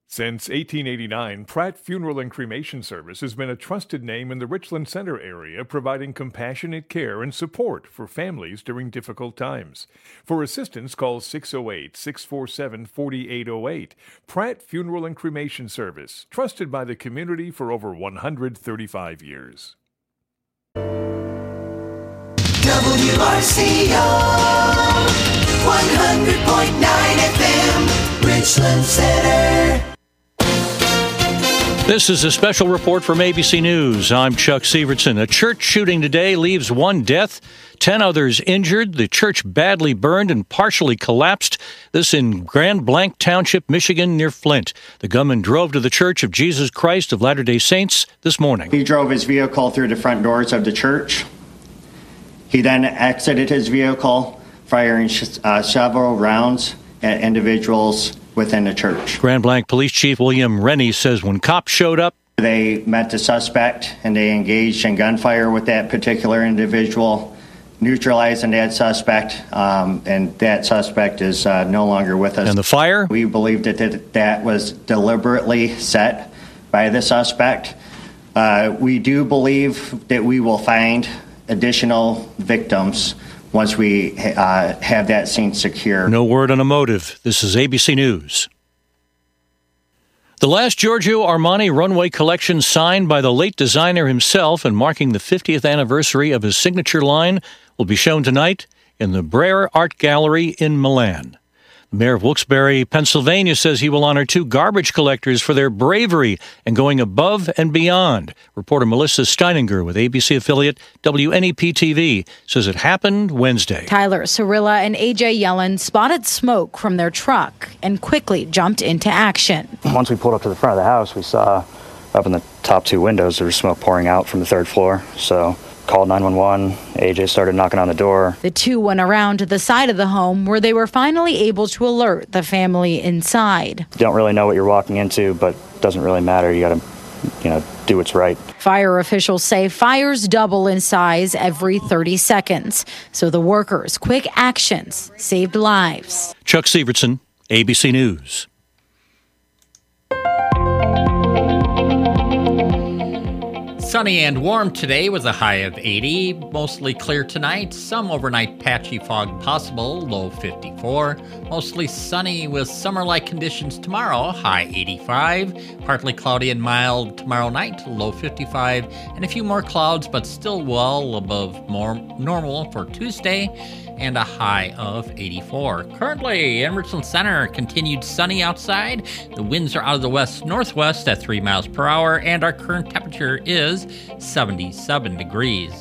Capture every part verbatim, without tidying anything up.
Since eighteen eighty-nine, Pratt Funeral and Cremation Service has been a trusted name in the Richland Center area, providing compassionate care and support for families during difficult times. For assistance, call six oh eight, six four seven, four eight oh eight. Pratt Funeral and Cremation Service, trusted by the community for over one hundred thirty-five years. W R C O one hundred point nine F M, Richland Center. This is a special report from A B C News. I'm Chuck Severson. A church shooting today leaves one death, ten others injured. The church badly burned and partially collapsed. This in Grand Blanc Township, Michigan, near Flint. The gunman drove to the Church of Jesus Christ of Latter-day Saints this morning. He drove his vehicle through the front doors of the church. He then exited his vehicle, firing uh, several rounds at individuals within the church. Grand Blanc Police Chief William Rennie says when cops showed up, they met the suspect and they engaged in gunfire with that particular individual, neutralizing that suspect, um, and that suspect is uh, no longer with us. And the fire? We believe that that, that was deliberately set by the suspect. Uh, we do believe that we will find additional victims once we uh, have that scene secure. No word on a motive. This is A B C News. The last Giorgio Armani runway collection signed by the late designer himself and marking the fiftieth anniversary of his signature line will be shown tonight in the Brera Art Gallery in Milan. The mayor of Wilkes-Barre, Pennsylvania, says he will honor two garbage collectors for their bravery and going above and beyond. Reporter Melissa Steininger with A B C affiliate W N E P T V says it happened Wednesday. Tyler Cirilla and A J Yellen spotted smoke from their truck and quickly jumped into action. Once we pulled up to the front of the house, we saw up in the top two windows there was smoke pouring out from the third floor. So called nine one one. A J started knocking on the door. The two went around to the side of the home where they were finally able to alert the family inside. You don't really know what you're walking into, but it doesn't really matter. You got to, you know, do what's right. Fire officials say fires double in size every thirty seconds. So the workers' quick actions saved lives. Chuck Severson, A B C News. Sunny and warm today with a high of eighty. Mostly clear tonight. Some overnight patchy fog possible, low fifty-four. Mostly sunny with summer-like conditions tomorrow, high eighty-five. Partly cloudy and mild tomorrow night, low fifty-five. And a few more clouds, but still well above more normal for Tuesday, and a high of eighty-four. Currently in Richland Center, continued sunny outside. The winds are out of the west-northwest at three miles per hour, and our current temperature is seventy-seven degrees.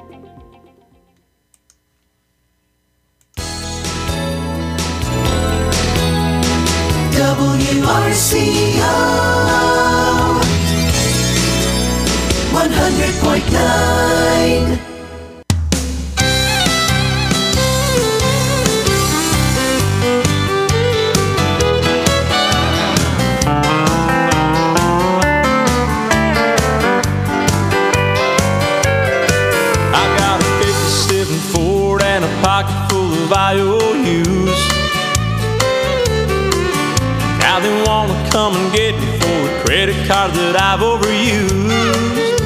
W R C O one hundred point nine. Pocket full of I O Us. Now they want to come and get me for a credit card that I've overused.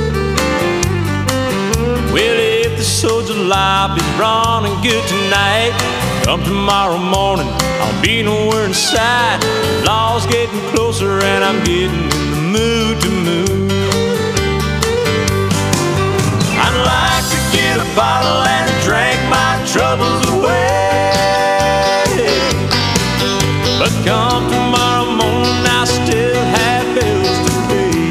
Well, if the soldier lobby's running good tonight, come tomorrow morning, I'll be nowhere in sight. Law's getting closer and I'm getting in the mood to move. I'd like to get a bottle and drink my troubles away, but come tomorrow morning I still have bills to pay.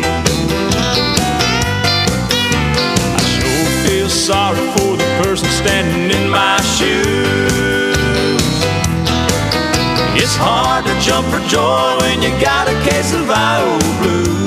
I sure feel sorry for the person standing in my shoes. It's hard to jump for joy when you got a case of I O blues.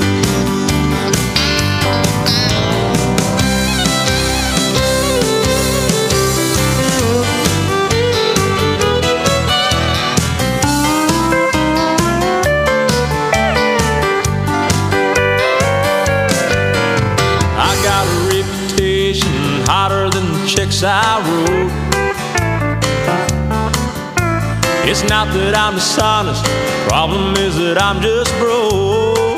checks I wrote. It's It's not that I'm dishonest, problem is that I'm just broke.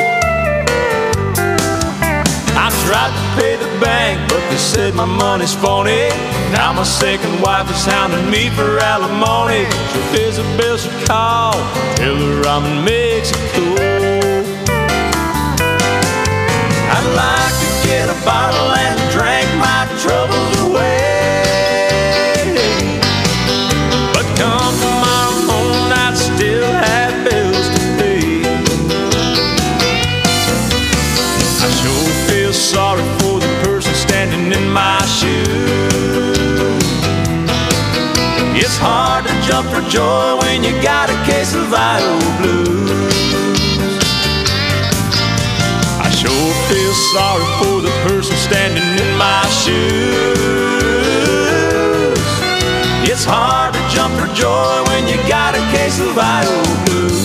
I tried to pay the bank, but they said my money's phony. Now my second wife is hounding me for alimony. So if Isabel should call, tell her I'm in Mexico. I'd like to get a bottle and drink my troubles away, but come tomorrow morning I'd still have bills to pay. I sure feel sorry for the person standing in my shoes. It's hard to jump for joy when you got a case of idle blues. I sure feel sorry for the person standing in my shoes. It's hard to jump for joy when you got a case of idle blues.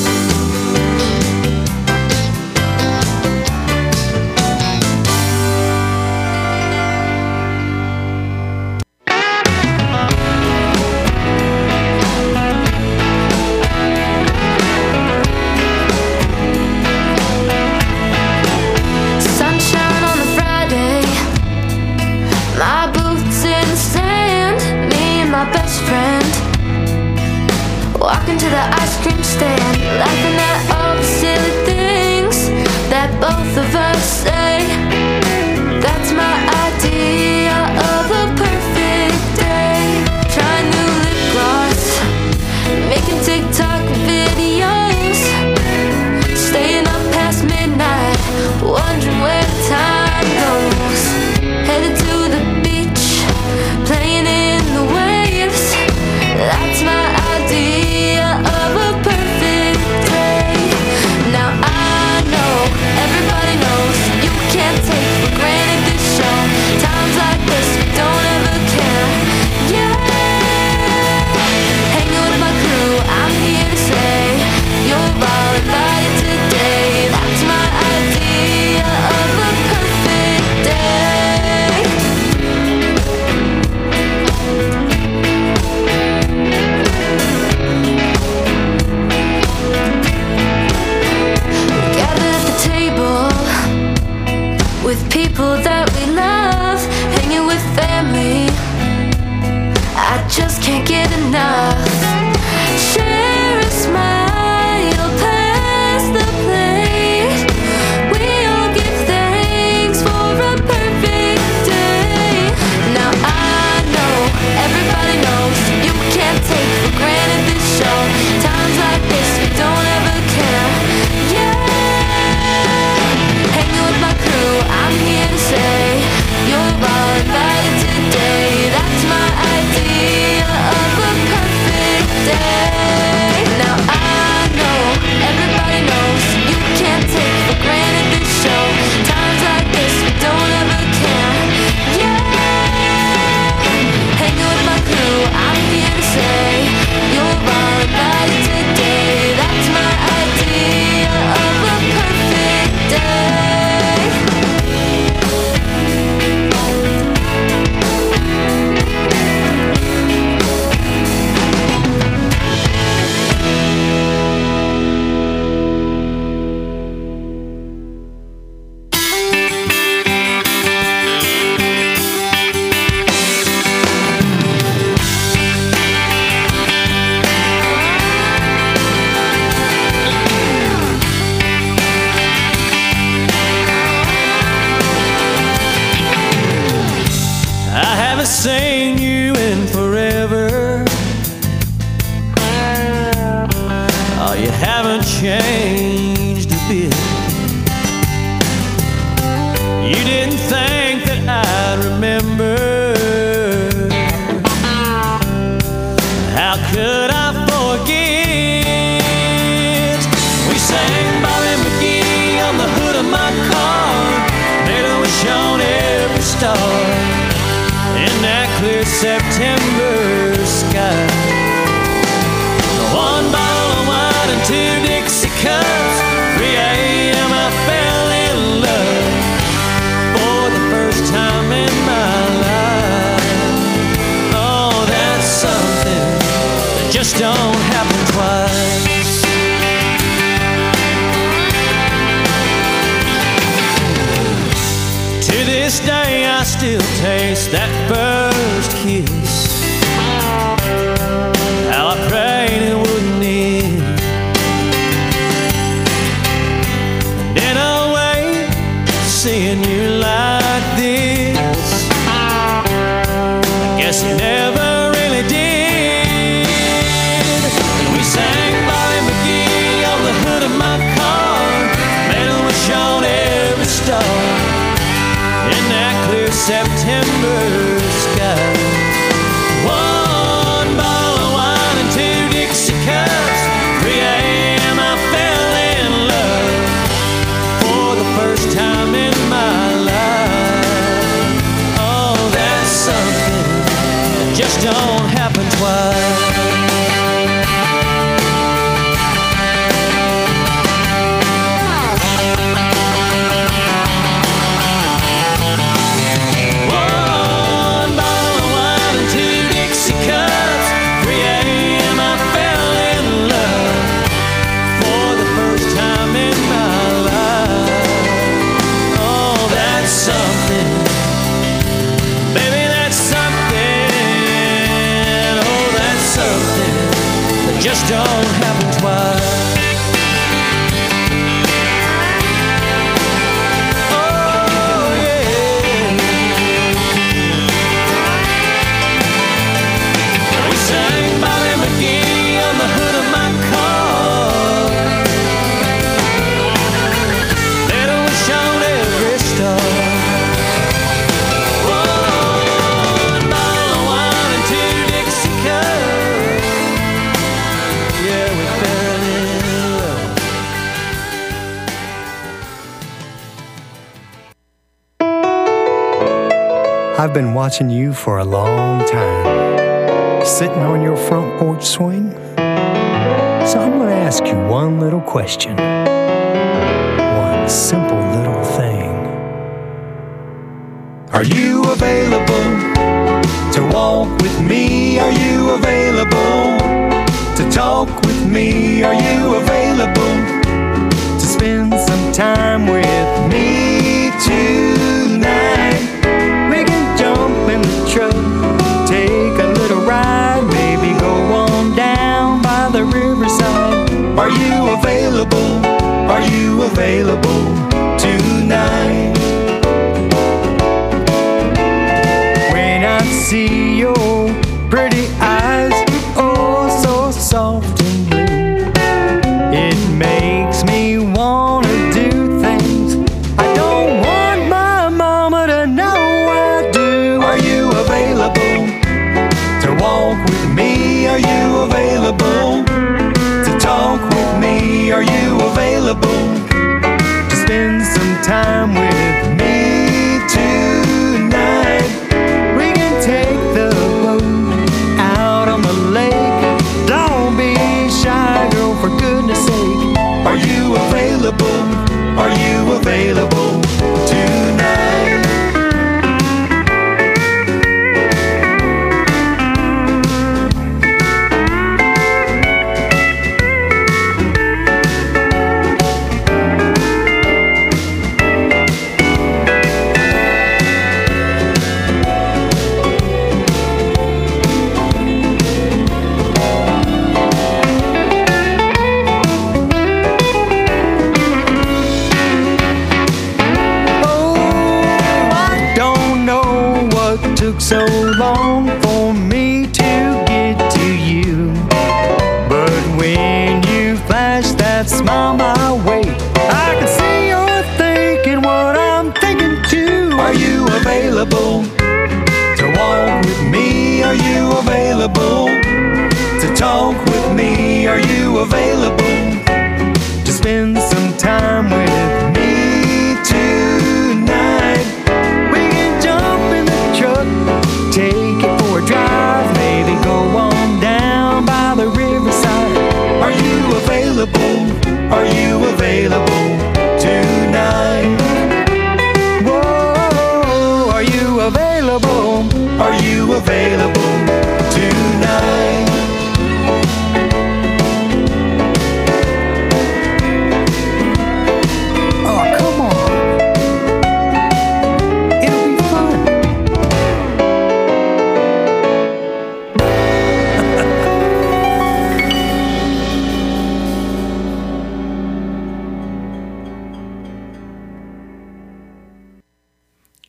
Walking to the ice cream stand, laughing at all the silly things that both of us say. That's my idea of a perfect day. Trying new lip gloss, making TikTok videos, staying up past midnight, wondering where the time goes. Headed to the beach, playing in the waves. That's my idea of a perfect day. Now I know, everybody knows, you can't take for granted this show. Times like this, we don't ever care. Yeah, hanging with my crew, I'm here to say, you're all invited today. That's my idea of a perfect day. With people that we love, hanging with family, I just can't get enough. Share a smile, pass the plate. We all give thanks for a perfect day. Now I know, everybody knows, you can't take for granted this show. Times like this, we don't ever care. Yeah, hanging with my crew, I'm here to say, you're all invited today. That's my idea of a perfect day. Now I know, everybody knows, you can't take for granted this show. Times like this, we don't ever care. Yeah, hanging with my crew, I'm here to say, you're all invited today. That's my idea of a perfect day. Seen you in forever. Oh, you haven't changed a bit. You didn't think that I'd remember. How could I forget? We sang Bobby McGee on the hood of my car. Made a wish on every star in that clear September sky. One bottle of wine and two Dixie cups. three a.m. I fell in love for the first time in my life. Oh, that's something that just don't happen twice. still taste that first kiss. How I prayed it wouldn't end. And in a way, seeing you like this, I guess you never really did. We sang Bobby McGee on the hood of my car. Man, it was on every star in that clear September sky. One bottle of wine and two Dixie cups. three a.m. I fell in love for the first time in my life. Oh, that's something that just don't happen twice. Just don't happen twice. Oh, yeah. We sang Bobby McGee on the hood of my car. Then it was shown every star. One bottle of wine and two Dixie cups. Yeah, we fell in love. I've been watching you for a long time, sitting on your front porch swing. So I'm going to ask you one little question, one simple little thing. Are you available to walk with me? Are you available to talk with me? Are you available to spend some time with me tonight? We can jump in the truck, take a little ride, maybe go on down by the riverside. Are you available? Are you available tonight? When I see your pretty eyes, oh so soft and blue, it makes me wanna do things I don't want my mama to know I do. Are you available to walk with me? Are you available to talk with me? Are you available to spend some time with me tonight? We can take the boat out on the lake. Don't be shy, girl, for goodness sake. Are you available? Are you available tonight? Took so long for me to get to you, but when you flash that smile my way, I can see you're thinking what I'm thinking too. Are you available to walk with me? Are you available to talk with me? Are you available to spend some time with me tonight? We can jump in the truck, take it for a drive, maybe go on down by the riverside. Are you available? Are you available tonight? Whoa, are you available? Are you available tonight? Oh, come on. It'll be fun.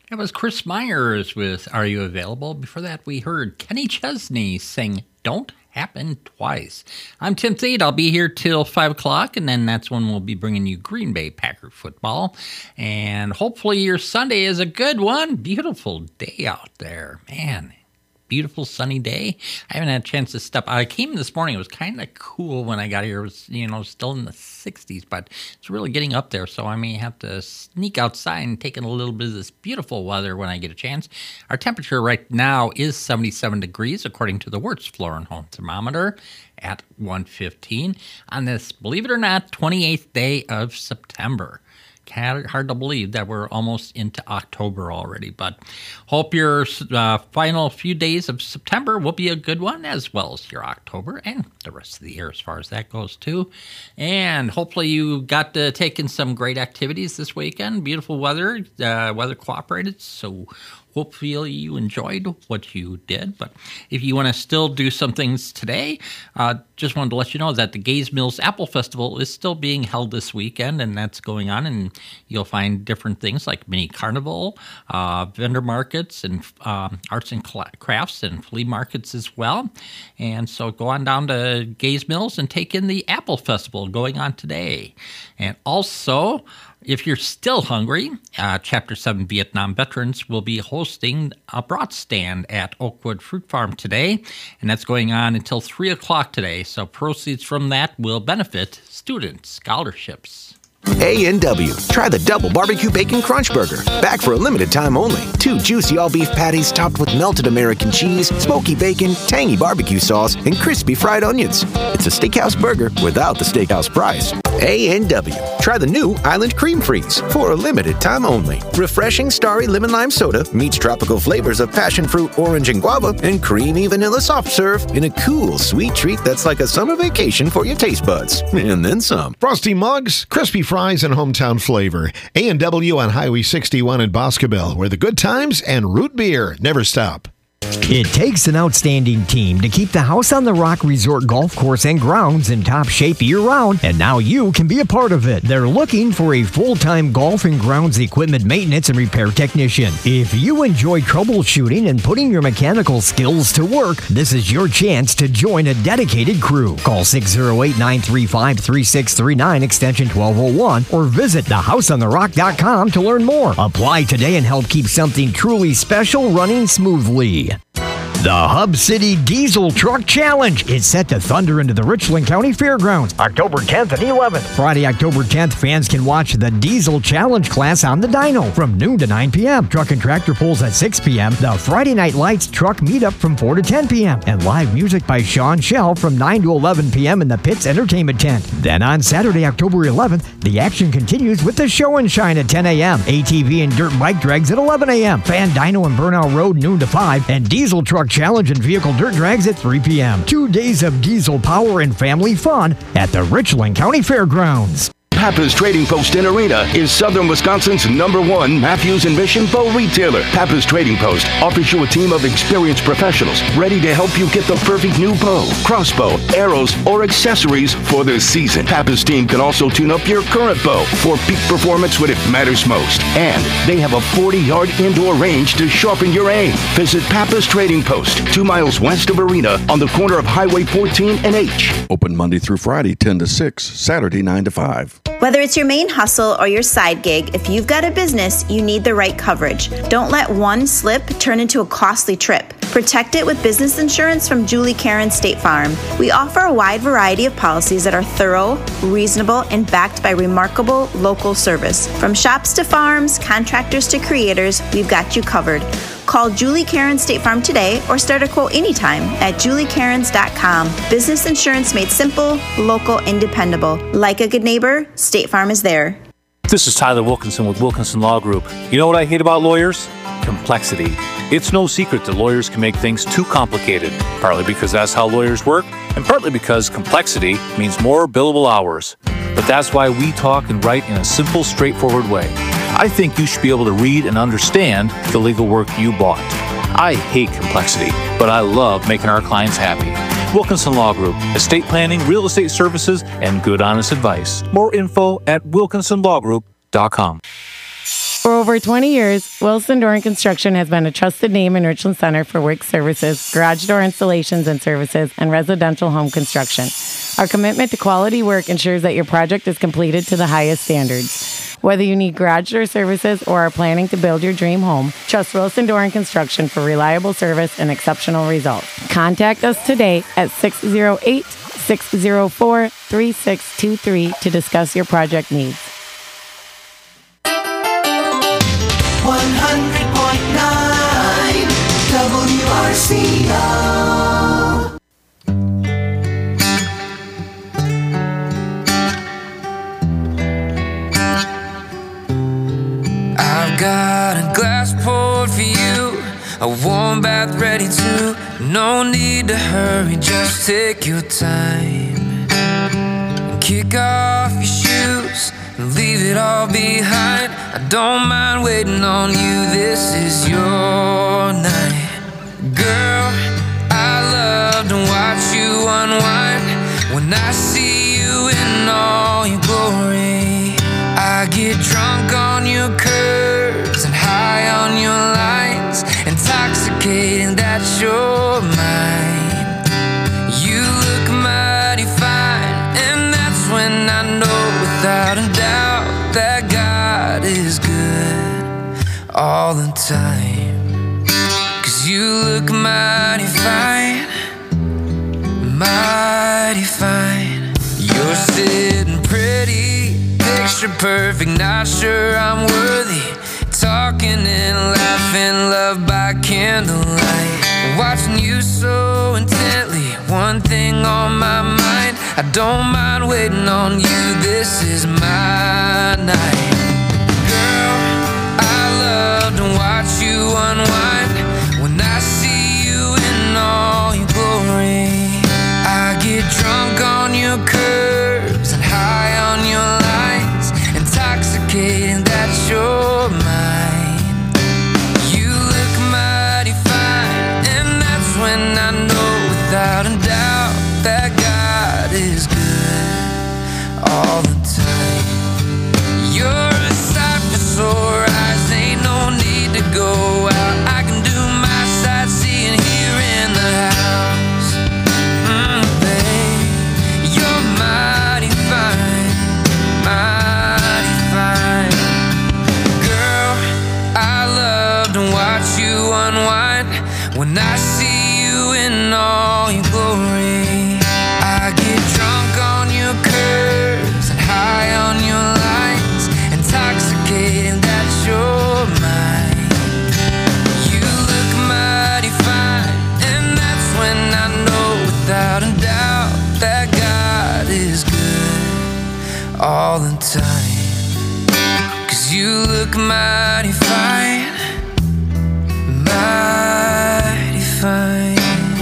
That was Chris Myers with Are You Available? Before that, we heard Kenny Chesney sing Don't Happen Twice. I'm Tim Thede. I'll be here till five o'clock, and then that's when we'll be bringing you Green Bay Packer football. And hopefully your Sunday is a good one. Beautiful day out there. Man, beautiful sunny day. I haven't had a chance to step out. I came this morning. It was kind of cool when I got here. It was, you know, still in the sixties, but it's really getting up there. So I may have to sneak outside and take in a little bit of this beautiful weather when I get a chance. Our temperature right now is seventy-seven degrees, according to the Wirtz Floor and Home Thermometer at one fifteen on this, believe it or not, twenty-eighth day of September. Hard to believe that we're almost into October already, but hope your uh, final few days of September will be a good one, as well as your October and the rest of the year as far as that goes too. And hopefully you got to take in some great activities this weekend. Beautiful weather, uh, weather cooperated, so hopefully you enjoyed what you did. But if you want to still do some things today, uh, just wanted to let you know that the Gaze Mills Apple Festival is still being held this weekend, and that's going on. And you'll find different things like mini carnival, uh, vendor markets, and um, arts and crafts and flea markets as well. And so go on down to Gaze Mills and take in the Apple Festival going on today. And also, if you're still hungry, uh, Chapter seven Vietnam veterans will be hosting a brat stand at Oakwood Fruit Farm today, and that's going on until three o'clock today. So proceeds from that will benefit student scholarships. A and W. Try the double barbecue bacon crunch burger. Back for a limited time only. Two juicy all-beef patties topped with melted American cheese, smoky bacon, tangy barbecue sauce, and crispy fried onions. It's a steakhouse burger without the steakhouse price. A and W. Try the new Island Cream Freeze for a limited time only. Refreshing starry lemon lime soda meets tropical flavors of passion fruit, orange, and guava, and creamy vanilla soft serve in a cool, sweet treat that's like a summer vacation for your taste buds. And then some. Frosty mugs, crispy fries, and hometown flavor. A and W on Highway sixty-one in Boscobel, where the good times and root beer never stop. It takes an outstanding team to keep the House on the Rock Resort Golf Course and grounds in top shape year-round, and now you can be a part of it. They're looking for a full-time golf and grounds equipment maintenance and repair technician. If you enjoy troubleshooting and putting your mechanical skills to work, this is your chance to join a dedicated crew. Call six oh eight, nine three five, three six three nine, extension twelve oh one, or visit the house on the rock dot com to learn more. Apply today and help keep something truly special running smoothly. The Hub City Diesel Truck Challenge is set to thunder into the Richland County Fairgrounds October tenth and eleventh. Friday, October tenth, fans can watch the Diesel Challenge class on the dyno from noon to nine p.m. Truck and tractor pulls at six p.m. The Friday Night Lights truck meetup from four to ten p.m. And live music by Sean Shell from nine to eleven p.m. in the Pitts Entertainment Tent. Then on Saturday, October eleventh, the action continues with the Show and Shine at ten a.m. A T V and dirt bike drags at eleven a.m. Fan Dyno and Burnout Road noon to five. And Diesel Truck Challenge and vehicle dirt drags at three p.m. Two days of diesel power and family fun at the Richland County Fairgrounds. Pappas Trading Post in Arena is Southern Wisconsin's number one Matthews and Mission bow retailer. Pappas Trading Post offers you a team of experienced professionals ready to help you get the perfect new bow, crossbow, arrows, or accessories for the season. Pappas team can also tune up your current bow for peak performance when it matters most. And they have a forty-yard indoor range to sharpen your aim. Visit Pappas Trading Post, two miles west of Arena on the corner of Highway fourteen and H. Open Monday through Friday, ten to six, Saturday, nine to five. Whether it's your main hustle or your side gig, if you've got a business, you need the right coverage. Don't let one slip turn into a costly trip. Protect it with business insurance from Julie Karen State Farm. We offer a wide variety of policies that are thorough, reasonable, and backed by remarkable local service. From shops to farms, contractors to creators, we've got you covered. Call Julie Karen State Farm today or start a quote anytime at julie karens dot com. Business insurance made simple, local, and dependable. Like a good neighbor, State Farm is there. This is Tyler Wilkinson with Wilkinson Law Group. You know what I hate about lawyers? Complexity. It's no secret that lawyers can make things too complicated, partly because that's how lawyers work, and partly because complexity means more billable hours. But that's why we talk and write in a simple, straightforward way. I think you should be able to read and understand the legal work you bought. I hate complexity, but I love making our clients happy. Wilkinson Law Group, estate planning, real estate services, and good honest advice. More info at wilkinson law group dot com. For over twenty years, Wilson Door and Construction has been a trusted name in Richland Center for work services, garage door installations and services, and residential home construction. Our commitment to quality work ensures that your project is completed to the highest standards. Whether you need garage door services or are planning to build your dream home, trust Wilson Door and Construction for reliable service and exceptional results. Contact us today at six oh eight, six oh four, three six two three to discuss your project needs. one hundred point nine W R C O. I've got a glass poured for you, a warm bath ready to. No need to hurry, just take your time. Kick off your shoes and leave it all behind. I don't mind waiting on you, this is your night. Girl, I love to watch you unwind. When I see you in all your glory, I get drunk on your curves and high on your lines, intoxicating that you're mine. You look mighty fine, and that's when I know without a doubt that God is good all the time. 'Cause you look mighty fine, mighty fine. You're sitting pretty, picture perfect, not sure I'm worthy. Talking and laughing, love by candlelight. Watching you so intently, one thing on my mind. I don't mind waiting on you, this is my night. Girl, I love to watch you unwind. When I see you in all your glory, I get drunk on your curves and high on your lines, intoxicating that you're mine. You look mighty fine, and that's when I know without a doubt that God is good all the time. You're a sight for sore eyes, ain't no need to go out. I can do my sightseeing here in the house. Mm, babe, you're mighty fine, mighty fine. Girl, I love to watch you unwind. When I see you in all your glory, I get drunk on your curves and high on your lines, intoxicating that you're mine. You look mighty fine, and that's when I know without a doubt that God is good all the time. 'Cause you look mighty fine, mighty fine.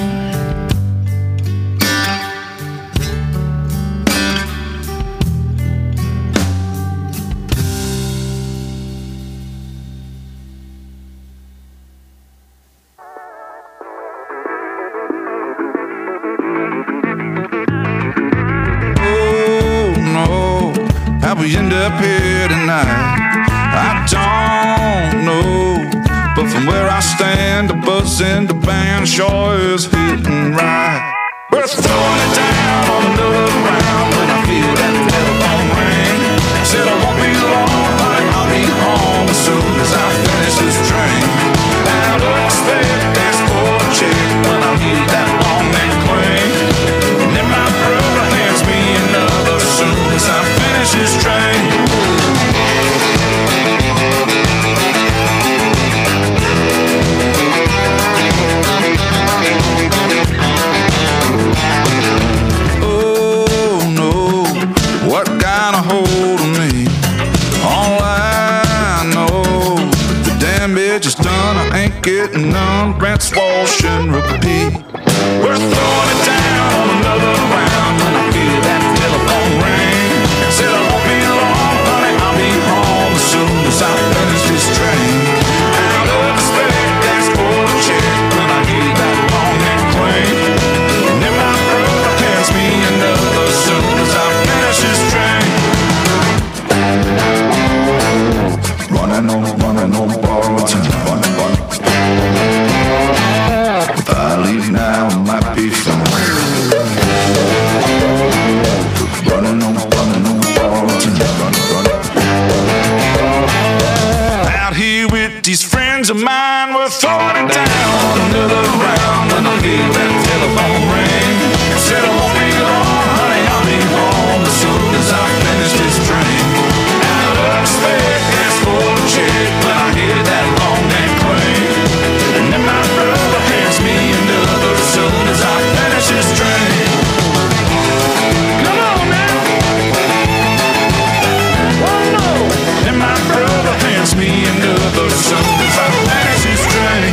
Oh no, how we end up here tonight, I don't know. But from where I stand, the buzz and the band sure is hitting right. We're throwing it down on another round when I feel that telephone ring. Said I won't be long, but I'll be home as soon as I finish this drink. Now don't expect that's for a chick when I hear that long neck cling. And then my brother hands me another as soon as I finish this drink. Oh no, what got a hold of me? All I know, the damage is done, I ain't getting none. Rinse, wash, and repeat. We're throwing it down on another round when I feel that telephone ring. Said I won't be long, honey, I'll be home as soon as I finish this drink. Out of respect, that's for a chick when I hear that long neck cling. And then my brother hands me another as soon as I finish this drink. Running on dreams of mine were throwing it down. Another round when I hear that telephone ring. Said I won't be long, honey, I'll be home as soon as I finish this drink. Out of respect, ask for a check when I hear that long neck ring. And then my brother hands me another as soon as I finish this drink. Come on now. One more. And my brother hands me another as soon as I finish this drink.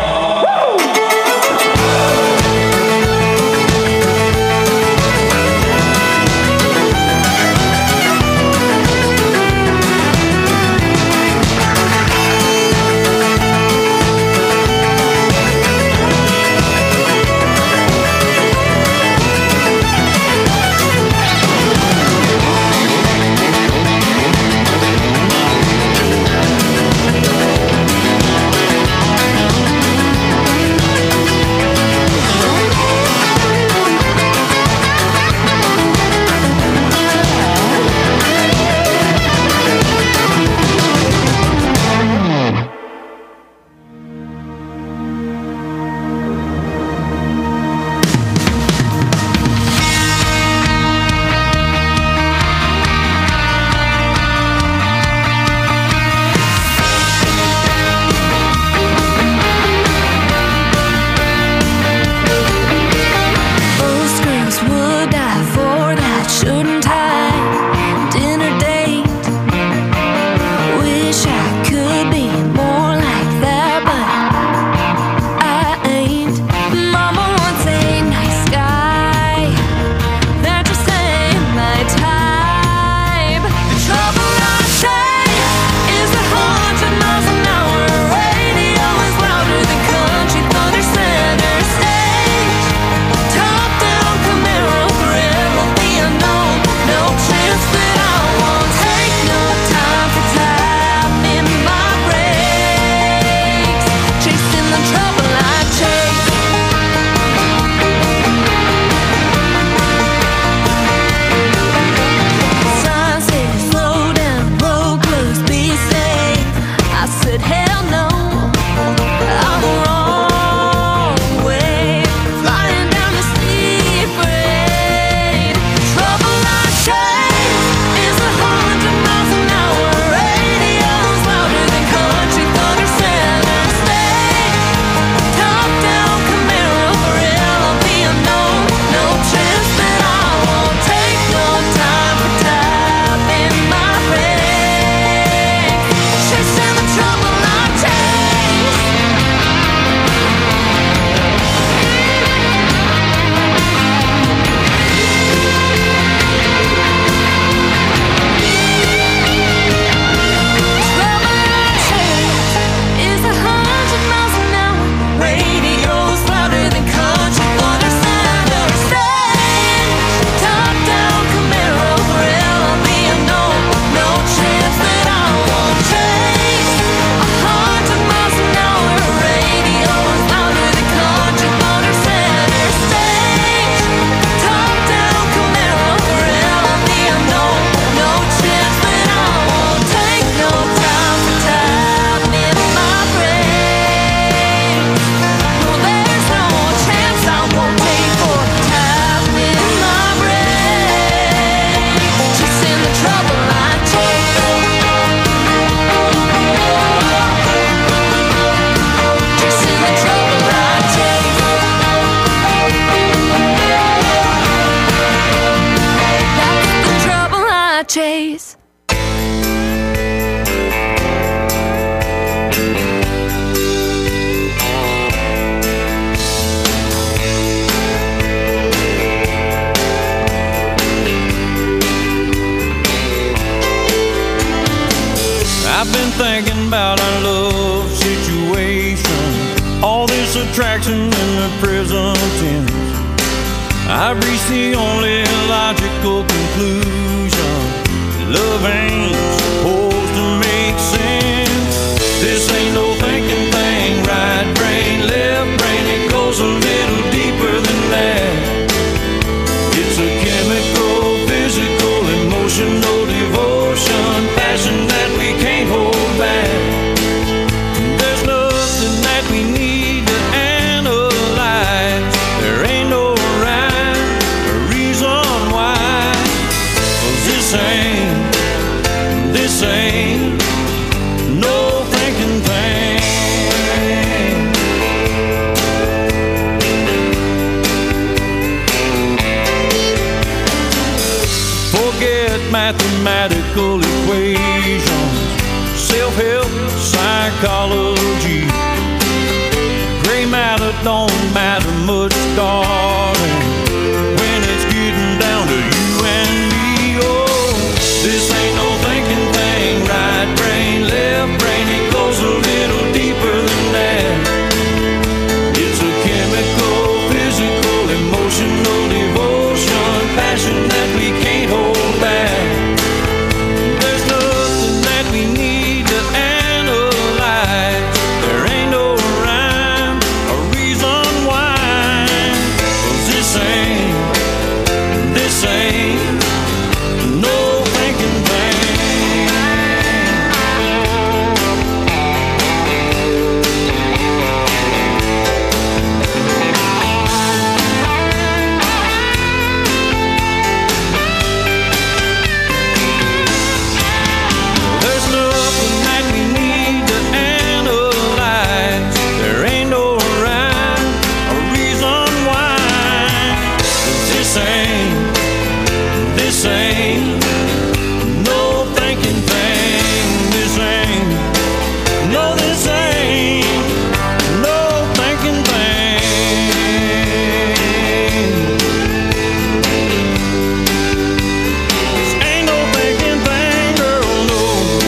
chase. I've been thinking about our love situation, all this attraction in the present tense. I've reached the only logical conclusion: love ain't supposed to make sense. This ain't no thinking thing, right brain, left brain, it goes a little deeper than that. It's a chemical, physical, emotional devotion, passion that we can't hold back. There's no mathematical equations, self-help, psychology. Gray matter don't matter much, darling, when it's getting down to you and me. Oh, this ain't no thinking thing, right brain, left brain, it goes a little deeper than that. It's a chemical, physical, emotional devotion, passion that we can't hold back. There's nothing that we need to analyze. There ain't no rhyme or reason why. 'Cause this ain't, this ain't no thinking thing. There's nothing that we need to analyze. There ain't no rhyme or reason why. 'Cause this ain't, this ain't no thinking thing. This ain't, no, this ain't no thinking thing. This ain't no thinking thing, girl, no.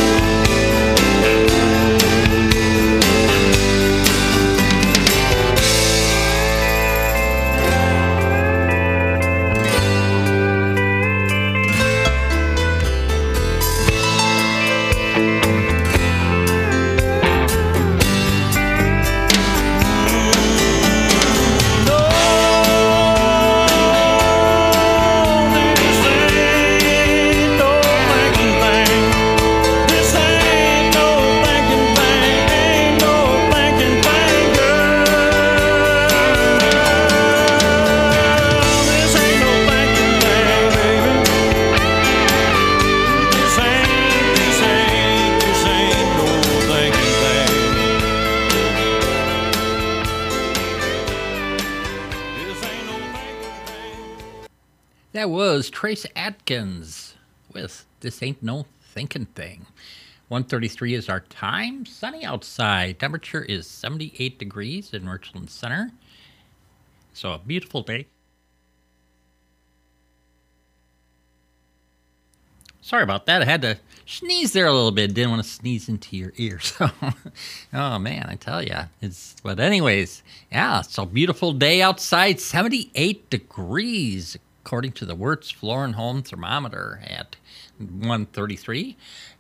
That was Trace Atkins with This Ain't No Thinking Thing. one thirty-three is our time. Sunny outside. Temperature is seventy-eight degrees in Richland Center. So a beautiful day. Sorry about that. I had to sneeze there a little bit. Didn't want to sneeze into your ear. So, oh man, I tell you. It's, but anyways, yeah, it's a beautiful day outside. seventy-eight degrees, according to the Wirtz Floor and Home thermometer at one thirty-three.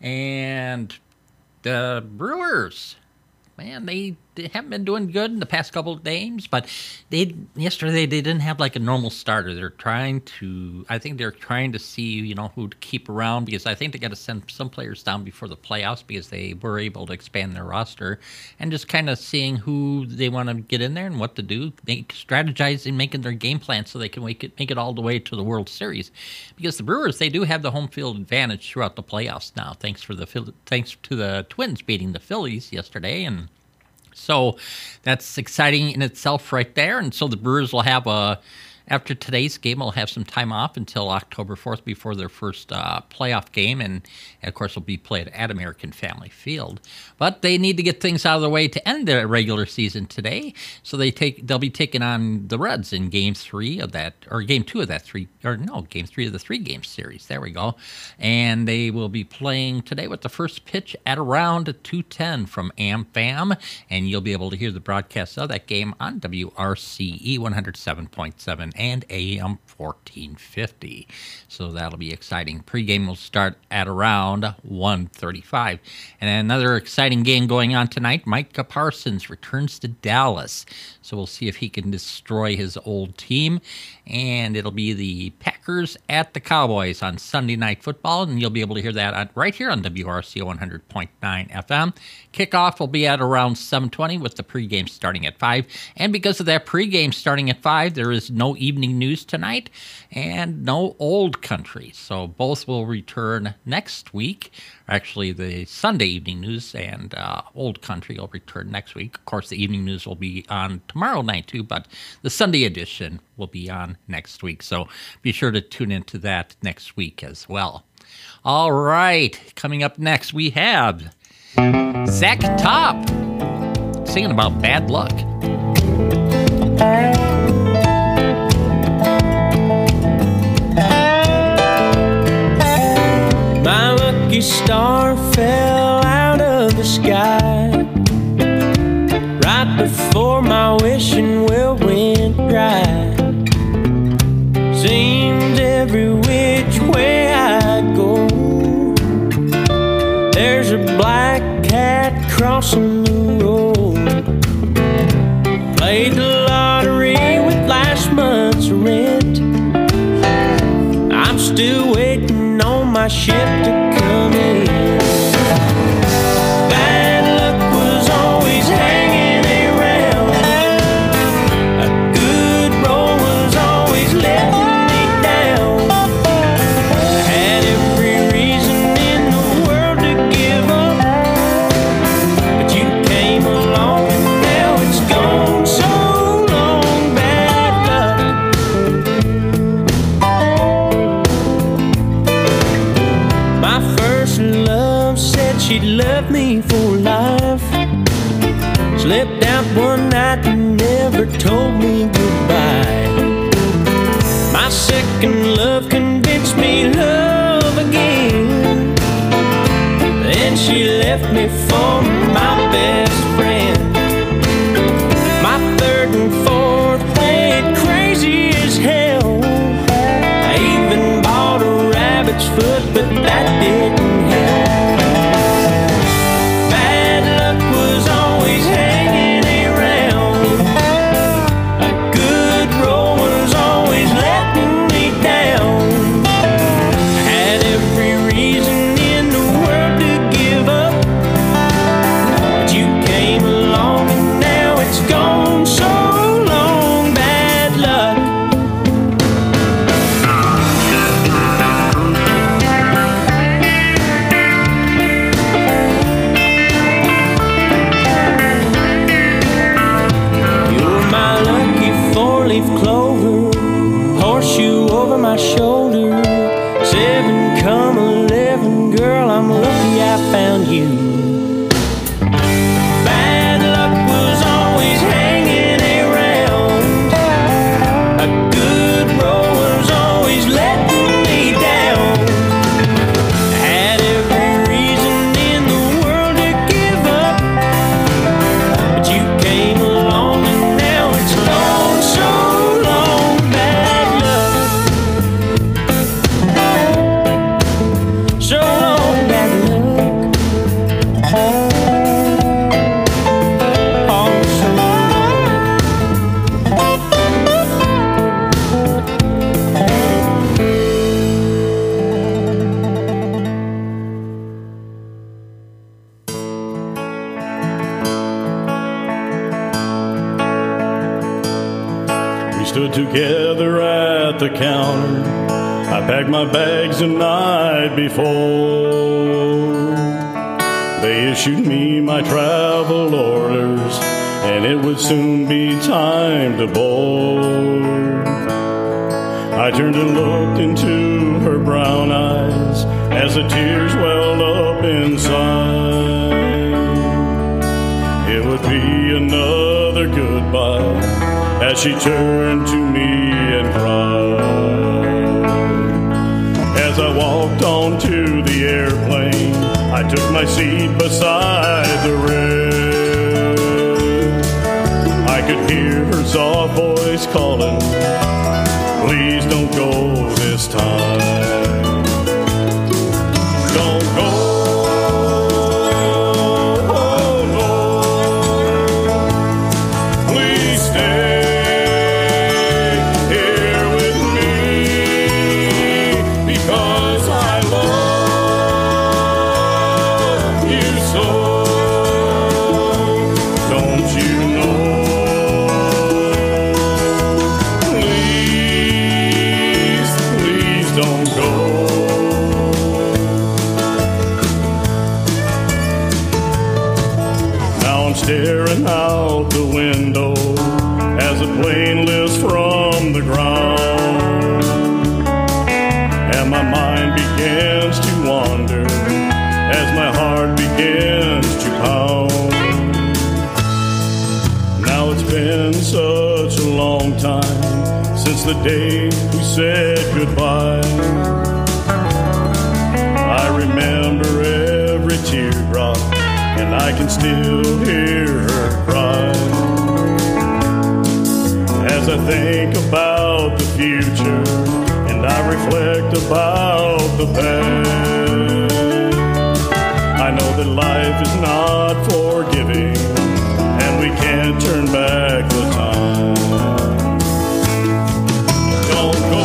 And the Brewers, man, they, they haven't been doing good in the past couple of games, but they yesterday they didn't have like a normal starter. They're trying to, I think they're trying to see, you know, who to keep around, because I think they got to send some players down before the playoffs because they were able to expand their roster, and just kind of seeing who they want to get in there and what to do, make, strategizing, making their game plan so they can make it, make it all the way to the World Series. Because the Brewers, they do have the home field advantage throughout the playoffs now, thanks for the thanks to the Twins beating the Phillies yesterday, and so that's exciting in itself right there. And so the Brewers will have a, after today's game, will have some time off until October fourth before their first uh, playoff game. And, and, of course, will be played at American Family Field. But they need to get things out of the way to end their regular season today. So they take, they'll be taking on the Reds in game three of that, or game two of that three, or no, game three of the three-game series. There we go. And they will be playing today with the first pitch at around two ten from AmFam. And you'll be able to hear the broadcast of that game on W R C E one oh seven point seven and A M fourteen fifty. So that'll be exciting. Pre-game will start at around one thirty-five. And another exciting game going on tonight, Micah Parsons returns to Dallas. So we'll see if he can destroy his old team. And it'll be the Packers at the Cowboys on Sunday Night Football. And you'll be able to hear that on, right here on W R C one hundred point nine F M. Kickoff will be at around seven twenty with the pregame starting at five. And because of that pregame starting at five, there is no evening news tonight and no old country. So both will return next week. Actually, the Sunday evening news and uh, old country will return next week. Of course, the evening news will be on tomorrow night too, but the Sunday edition will be on next week. So be sure to tune into that next week as well. All right, coming up next, we have Zach Top singing about bad luck. My lucky star fell out of the sky right before my wishing well went dry. Seems every which way I go, there's a black cat crossing the road. Played the lottery with last month's rent. I'm still waiting on my ship to come in. Bad luck was always hanging around. A good roll was always letting me down. I had every reason in the world to give up, but you came along and now it's gone. So long, bad luck. My first love said she'd love me for life. Slipped out one night and never told me goodbye. My second love convinced me love again. Then she left me for my best friend. My third and fourth played crazy as hell. I even bought a rabbit's foot, but that didn't help. Bad luck was always hanging around. A good roll was always letting me down. I had every reason in the world to give up, but you came along and now it's gone. So long, bad luck. You're my lucky four-leaf clover, horseshoe over my shoulder. Seven come eleven, girl, I'm lucky I found you. Bad luck was always hanging around. A good roll was always letting me down. I had every reason in the world to give up, but you came along and now it's gone. So long, bad luck. So long, bad luck. Oh, so We stood together at the counter. I packed my bags the night before. They issued me my travel orders, and it would soon be time to board. I turned and looked into her brown eyes as the tears welled up inside. It would be another goodbye as she turned to me and cried. As I walked onto the airplane, I took my seat beside the rail. I could hear her soft voice calling, please don't go this time. Don't go. Please stay here with me, because I love you so. Don't you know? Please, please don't go. Now I'm staring out the window as the plane lifts from the ground, and my mind begins wander as my heart begins to pound. Now it's been such a long time since the day we said goodbye. I remember every teardrop, and I can still hear her cry. As I think about the future, and I reflect about the past, I know that life is not forgiving, and we can't turn back the time. Don't go.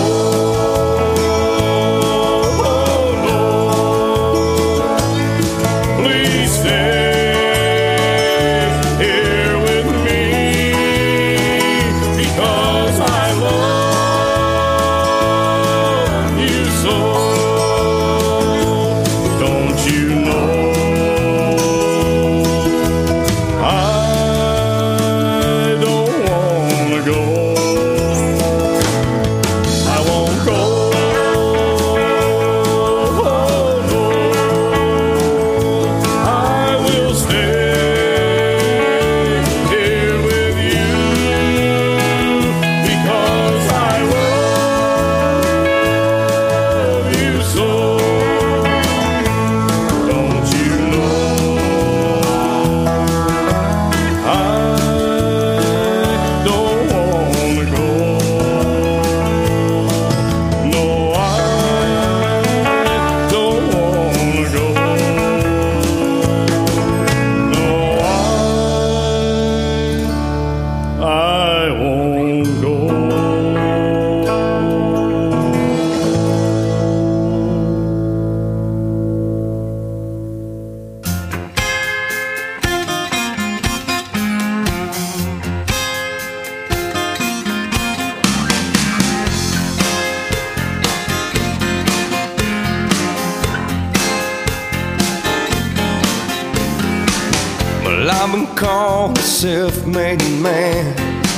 I've been called a self-made man.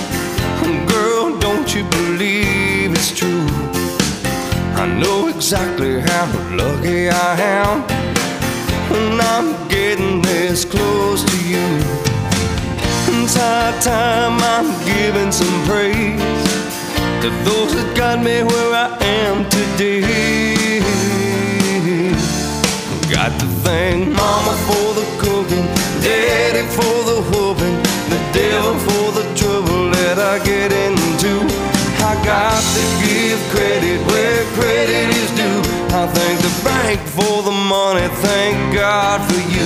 Girl, don't you believe it's true? I know exactly how lucky I am when I'm getting this close to you. It's high time I'm giving some praise to those that got me where I am today. Got to thank Mama for the cooking, Daddy for the whooping, the devil for the trouble that I get into. I got to give credit where credit is due. I thank the bank for the money, thank God for you.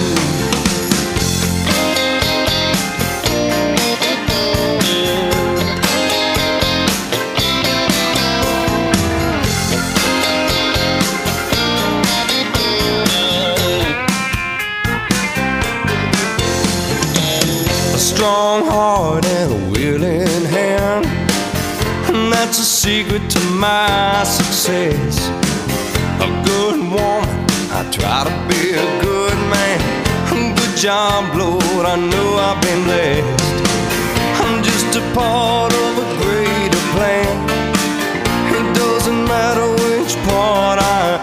Strong heart and a willing hand, and that's a secret to my success. A good woman, I try to be a good man. Good job, Lord, I know I've been blessed. I'm just a part of a greater plan. It doesn't matter which part I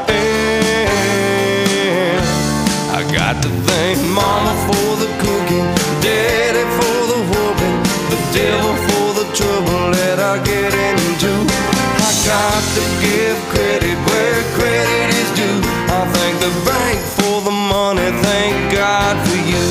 am. I got to thank Mama for the cooking, Daddy for the whooping, the devil for the trouble that I get into. I got to give credit where credit is due. I thank the bank for the money, thank God for you.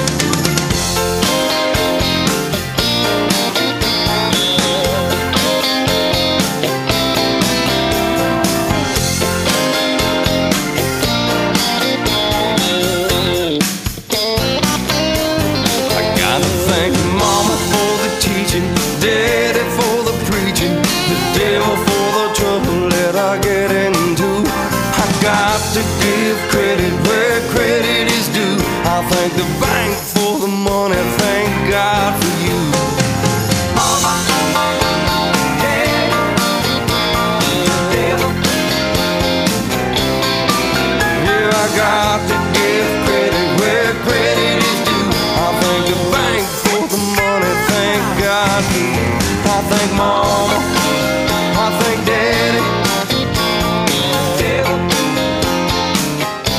Daddy for the preaching, the devil for the trouble that I get into. I got to give credit where credit is due. I thank the bank for the money, thank God for you. Yeah, I got to give credit where credit is due. I thank the bank for the money, thank God for you. I thank Mama, I thank Daddy,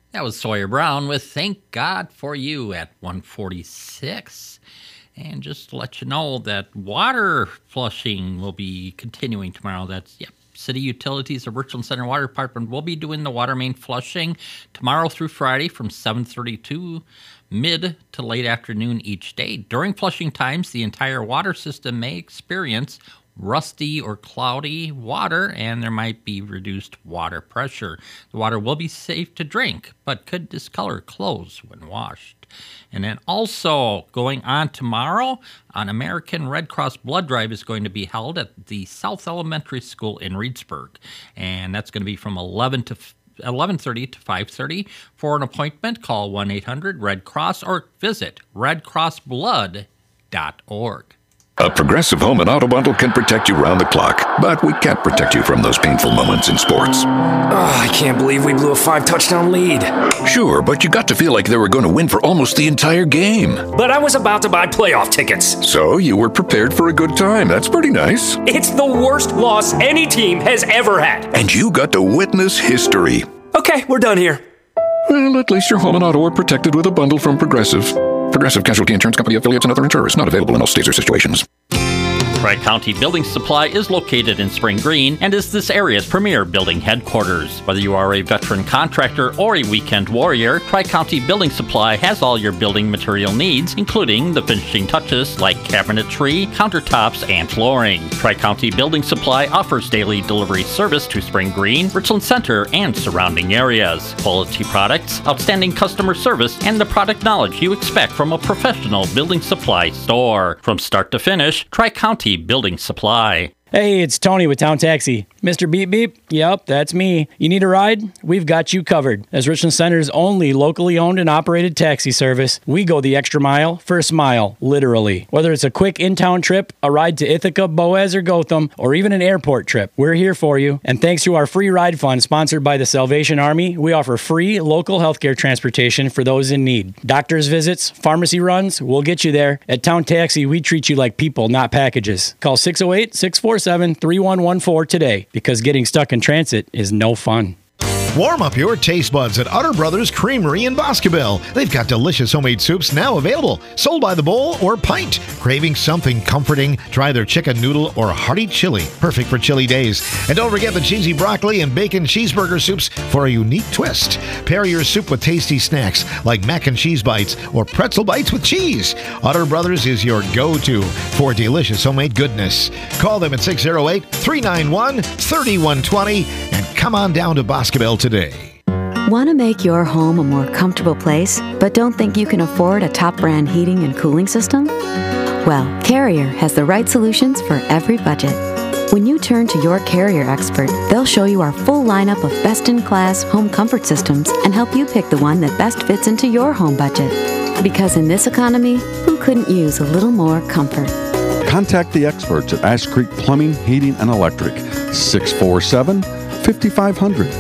That was Sawyer Brown with Thank God for You at one forty-six. And just to let you know that water flushing will be continuing tomorrow. That's, yep, City Utilities of Richland Center Water Department will be doing the water main flushing tomorrow through Friday from seven thirty to mid to late afternoon each day. During flushing times, the entire water system may experience rusty or cloudy water, and there might be reduced water pressure. The water will be safe to drink, but could discolor clothes when washed. And then also going on tomorrow, an American Red Cross blood drive is going to be held at the South Elementary School in Reedsburg, and that's going to be from eleven to eleven thirty to five thirty. For an appointment, call one eight hundred red cross or visit red cross blood dot org. A Progressive Home and Auto Bundle can protect you round the clock, but we can't protect you from those painful moments in sports. Oh, I can't believe we blew a five-touchdown lead. Sure, but you got to feel like they were going to win for almost the entire game. But I was about to buy playoff tickets. So you were prepared for a good time. That's pretty nice. It's the worst loss any team has ever had. And you got to witness history. Okay, we're done here. Well, at least your home and auto are protected with a bundle from Progressive. Progressive Casualty Insurance Company affiliates and other insurers. Not available in all states or situations. Tri-County Building Supply is located in Spring Green and is this area's premier building headquarters. Whether you are a veteran contractor or a weekend warrior, Tri-County Building Supply has all your building material needs, including the finishing touches like cabinetry, countertops, and flooring. Tri-County Building Supply offers daily delivery service to Spring Green, Richland Center, and surrounding areas. Quality products, outstanding customer service, and the product knowledge you expect from a professional building supply store. From start to finish, Tri-County Building Supply. Hey, it's Tony with Town Taxi. Mister Beep Beep? Yep, that's me. You need a ride? We've got you covered. As Richland Center's only locally owned and operated taxi service, we go the extra mile, first mile, literally. Whether it's a quick in-town trip, a ride to Ithaca, Boaz, or Gotham, or even an airport trip, we're here for you. And thanks to our free ride fund sponsored by the Salvation Army, we offer free local healthcare transportation for those in need. Doctor's visits, pharmacy runs, we'll get you there. At Town Taxi, we treat you like people, not packages. Call six oh eight, six four seven, three one one four today, because getting stuck in transit is no fun. Warm up your taste buds at Utter Brothers Creamery in Boscobel. They've got delicious homemade soups now available, sold by the bowl or pint. Craving something comforting? Try their chicken noodle or hearty chili, perfect for chilly days. And don't forget the cheesy broccoli and bacon cheeseburger soups for a unique twist. Pair your soup with tasty snacks like mac and cheese bites or pretzel bites with cheese. Utter Brothers is your go-to for delicious homemade goodness. Call them at six oh eight, three nine one, three one two zero and come on down to Boscobel today. Want to make your home a more comfortable place, but don't think you can afford a top brand heating and cooling system? Well, Carrier has the right solutions for every budget. When you turn to your Carrier expert, they'll show you our full lineup of best-in-class home comfort systems and help you pick the one that best fits into your home budget. Because in this economy, who couldn't use a little more comfort? Contact the experts at Ash Creek Plumbing, Heating, and Electric. six four seven, five five zero zero.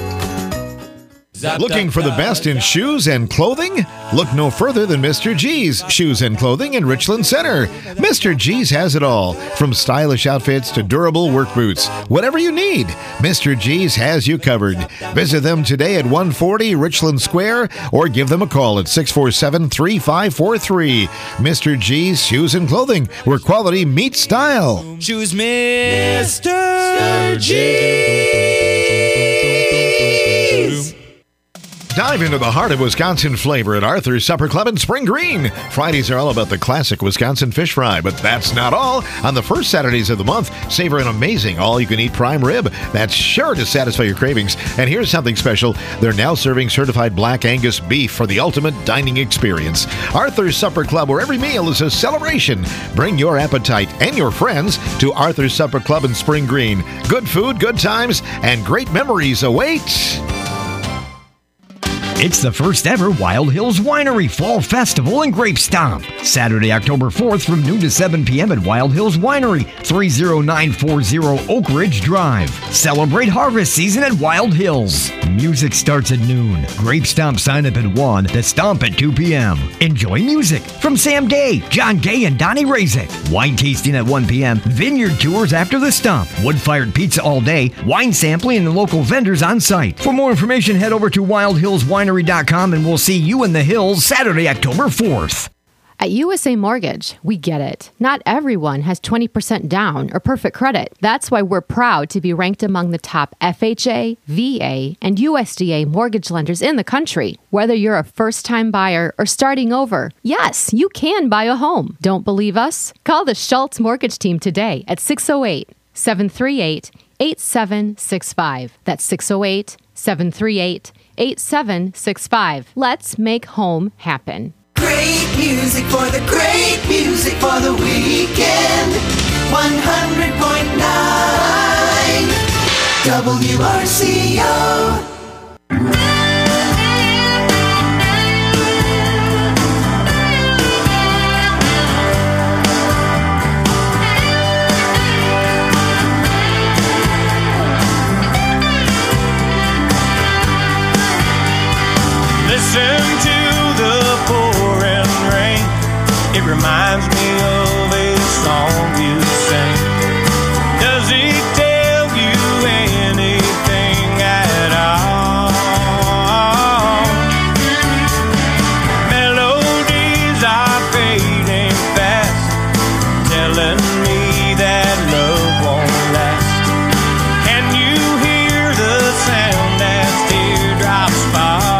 Looking for the best in shoes and clothing? Look no further than Mister G's Shoes and Clothing in Richland Center. Mister G's has it all, from stylish outfits to durable work boots. Whatever you need, Mister G's has you covered. Visit them today at one forty Richland Square or give them a call at six four seven, three five four three. Mister G's Shoes and Clothing, where quality meets style. Choose Mister G. Dive into the heart of Wisconsin flavor at Arthur's Supper Club in Spring Green. Fridays are all about the classic Wisconsin fish fry, but that's not all. On the first Saturdays of the month, savor an amazing all-you-can-eat prime rib that's sure to satisfy your cravings. And here's something special. They're now serving certified Black Angus beef for the ultimate dining experience. Arthur's Supper Club, where every meal is a celebration. Bring your appetite and your friends to Arthur's Supper Club in Spring Green. Good food, good times, and great memories await. It's the first ever Wild Hills Winery Fall Festival and Grape Stomp. Saturday, October fourth from noon to seven p.m. at Wild Hills Winery, three oh nine four oh Oak Ridge Drive. Celebrate harvest season at Wild Hills. Music starts at noon. Grape Stomp sign up at one, the Stomp at two p.m. Enjoy music from Sam Day, John Gay, and Donnie Razik. Wine tasting at one p.m. Vineyard tours after the Stomp. Wood-fired pizza all day. Wine sampling and local vendors on site. For more information, head over to Wild Hills Winery winery dot com, and we'll see you in the hills Saturday, October fourth. At U S A Mortgage, we get it. Not everyone has twenty percent down or perfect credit. That's why we're proud to be ranked among the top F H A, V A, and U S D A mortgage lenders in the country. Whether you're a first-time buyer or starting over, yes, you can buy a home. Don't believe us? Call the Schultz Mortgage Team today at six oh eight, seven three eight, eight seven six five. That's six oh eight, seven three eight, eight seven six five. Let's make home happen. Great music for the great music for the weekend. one hundred point nine W R C O. Listen to the pouring rain. It reminds me of a song you sang. Does it tell you anything at all? Melodies are fading fast, telling me that love won't last. Can you hear the sound as teardrops fall?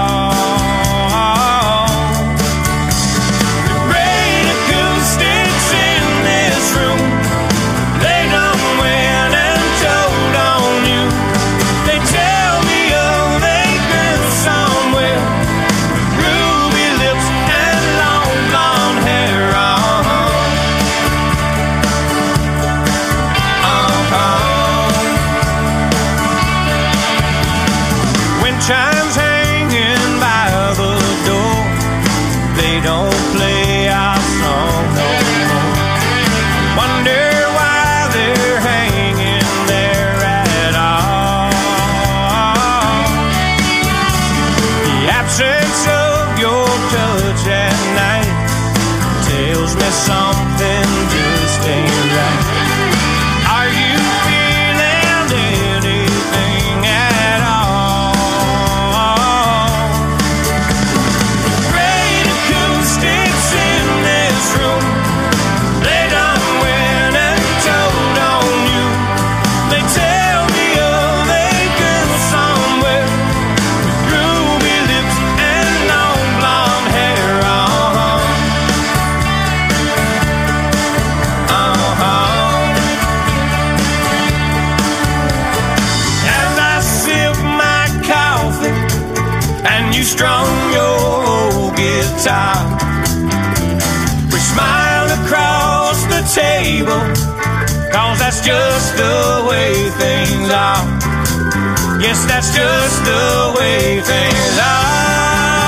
Chimes hanging by the door, they don't play our song no more. Wonder why they're hanging there at all. The absence of your touch at night tells me something just ain't right. Are you feeling anything at all? You strung your old guitar. We smiled across the table, cause that's just the way things are. Yes, that's just the way things are.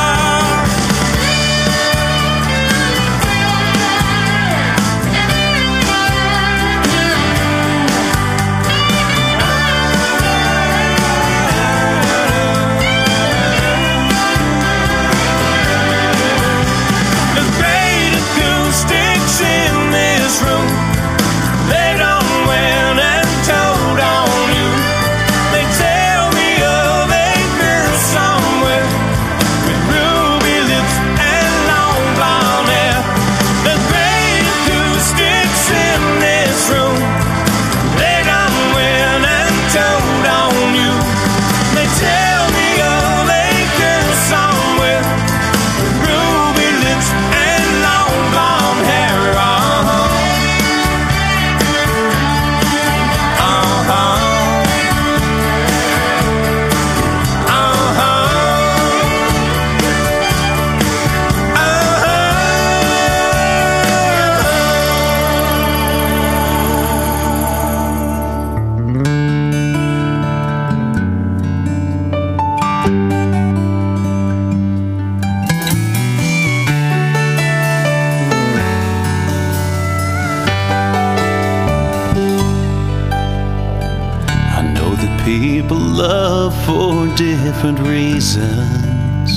In this room, they done went and told on you. They tell me of a girl somewhere with ruby lips and long blonde hair. The great acoustics in this room, they done went and told on you. They tell me of a girl somewhere with ruby lips and long blonde hair. People love for different reasons,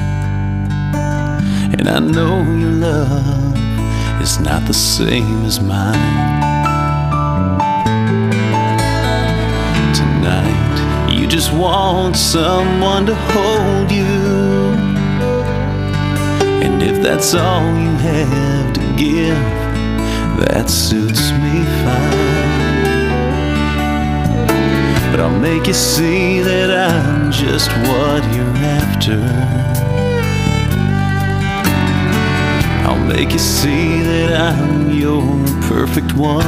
and I know your love is not the same as mine. Tonight, you just want someone to hold you, that's all you have to give, that suits me fine. But I'll make you see that I'm just what you're after. I'll make you see that I'm your perfect one.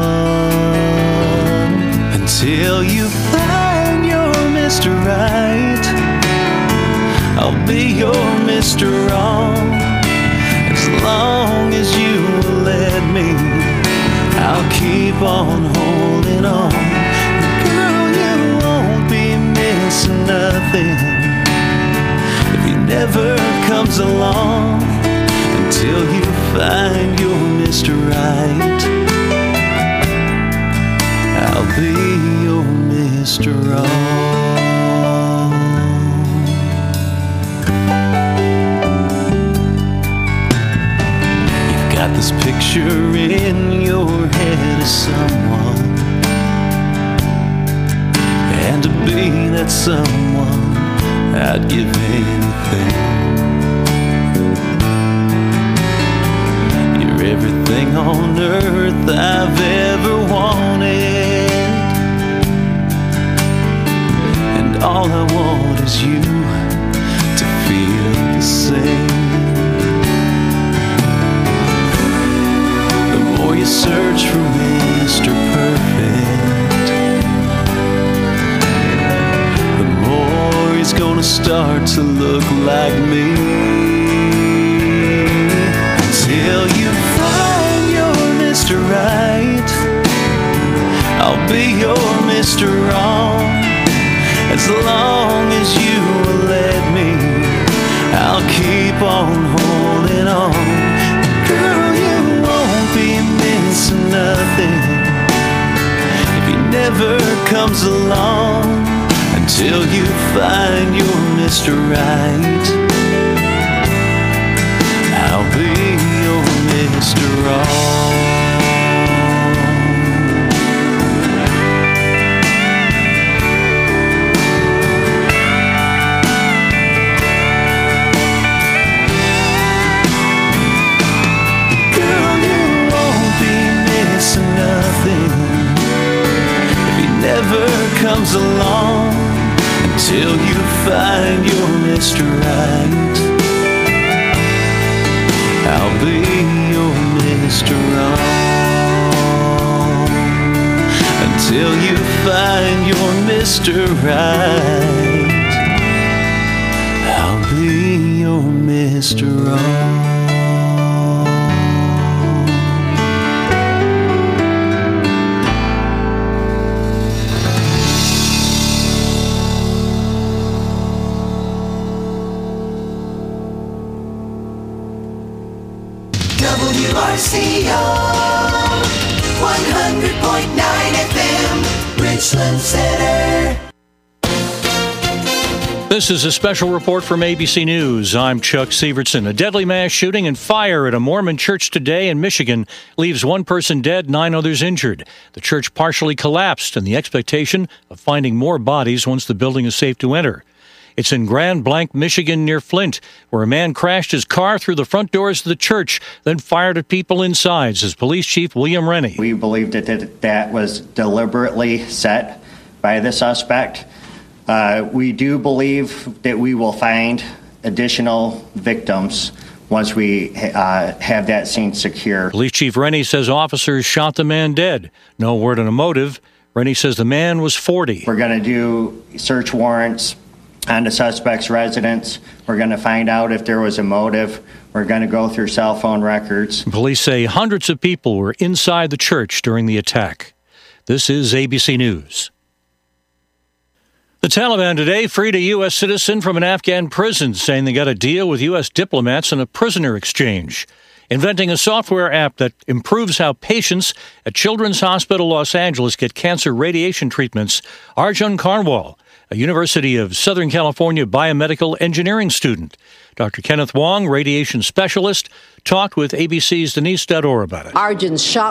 Until you find your Mister Right, I'll be your Mister Wrong. As long as you will let me, I'll keep on holding on. Girl, you won't be missing nothing if he never comes along. Until you find your Mister Right, I'll be your Mister Wrong. You've got this picture in your head of someone, and to be that someone, I'd give anything. Everything on earth I've ever wanted, and all I want is you to feel the same. The more you search for Mister Perfect, the more he's gonna start to look like me. Until you find your Mister Right, I'll be your Mister Wrong. As long as you will let me, I'll keep on holding on. Girl, you won't be missing nothing if he never comes along. Until you find your Mister Right, I'll be your Mister Wrong. Girl, you won't be missing nothing if he never comes along. Until you find your Mister Right, I'll be your Mister Wrong. Until you find your Mister Right, I'll be your Mister Wrong. W R C O one hundred point nine F M, Richland Center. This is a special report from A B C News. I'm Chuck Sievertson. A deadly mass shooting and fire at a Mormon church today in Michigan leaves one person dead, nine others injured. The church partially collapsed in the expectation of finding more bodies once the building is safe to enter. It's in Grand Blanc, Michigan, near Flint, where a man crashed his car through the front doors of the church, then fired at people inside, says Police Chief William Rennie. We believe that that, that was deliberately set by the suspect. Uh, we do believe that we will find additional victims once we uh, have that scene secure. Police Chief Rennie says officers shot the man dead. No word on a motive. Rennie says the man was forty. We're going to do search warrants on the suspect's residence. We're going to find out if there was a motive. We're going to go through cell phone records. Police say hundreds of people were inside the church during the attack. This is A B C News. The Taliban today freed a U S citizen from an Afghan prison, saying they got a deal with U S diplomats on a prisoner exchange. Inventing a software app that improves how patients at Children's Hospital Los Angeles get cancer radiation treatments, Arjun Karnwal, a University of Southern California biomedical engineering student. Doctor Kenneth Wong, radiation specialist, talked with A B C's Denise Dador about it. Arjun's